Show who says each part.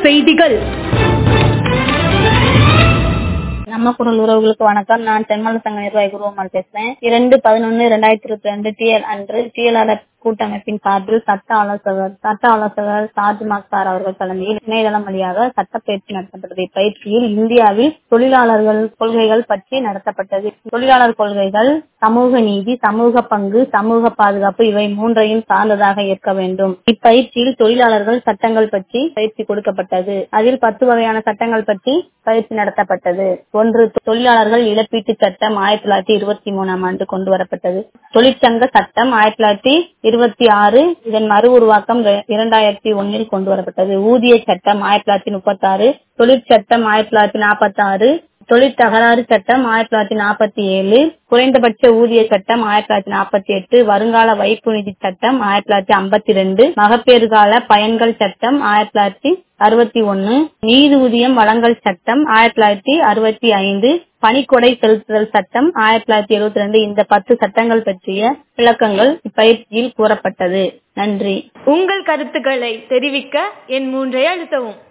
Speaker 1: செய்திகள்.
Speaker 2: நம்ம குரல் உறவுகளுக்கு வணக்கம். நான் தென்மலை சங்க நிர்வாகி குருவம்மாள் பேசுறேன். 2/11/2022 TL அன்று TLR கூட்டமைப்பின் சார்பில் சட்ட ஆலோசகர் சார்ஜ் மாக்தார் அவர்கள் தலைமையில் இணையதளம் வழியாக சட்டப்பயிற்சி நடத்தப்பட்டது. இப்பயிற்சியில் இந்தியாவில் தொழிலாளர்கள் கொள்கைகள் பற்றி நடத்தப்பட்டது. தொழிலாளர் கொள்கைகள் சமூக நீதி, சமூக பங்கு, சமூக பாதுகாப்பு இவை மூன்றையும் சார்ந்ததாக இருக்க வேண்டும். இப்பயிற்சியில் தொழிலாளர்கள் சட்டங்கள் பற்றி பயிற்சி கொடுக்கப்பட்டது. அதில் 10 வகையான சட்டங்கள் பற்றி பயிற்சி நடத்தப்பட்டது. 1. தொழிலாளர்கள் இழப்பீட்டு சட்டம் 1923 ஆண்டு கொண்டு வரப்பட்டது. தொழிற்சங்க சட்டம் 1926 இதன் மறு உருவாக்கம் 2001 கொண்டு வரப்பட்டது. ஊதிய சட்டம் 1936, தொழிற்சட்டம் 1946, தொழிற்தகராறு சட்டம் 1947, குறைந்தபட்ச ஊதிய சட்டம் 1948, வருங்கால வைப்பு நிதி சட்டம் 1952, மகப்பேறு கால பயன்கள் சட்டம் 1961, நீதி ஊதியம் வழங்கல் சட்டம் 1965, பணிக்கொடை செலுத்துதல் சட்டம் 1972. இந்த 10 சட்டங்கள் பற்றிய விளக்கங்கள் இப்பயிற்சியில் கூறப்பட்டது. நன்றி.
Speaker 1: உங்கள் கருத்துக்களை தெரிவிக்க எண் 3 அழுத்தவும்.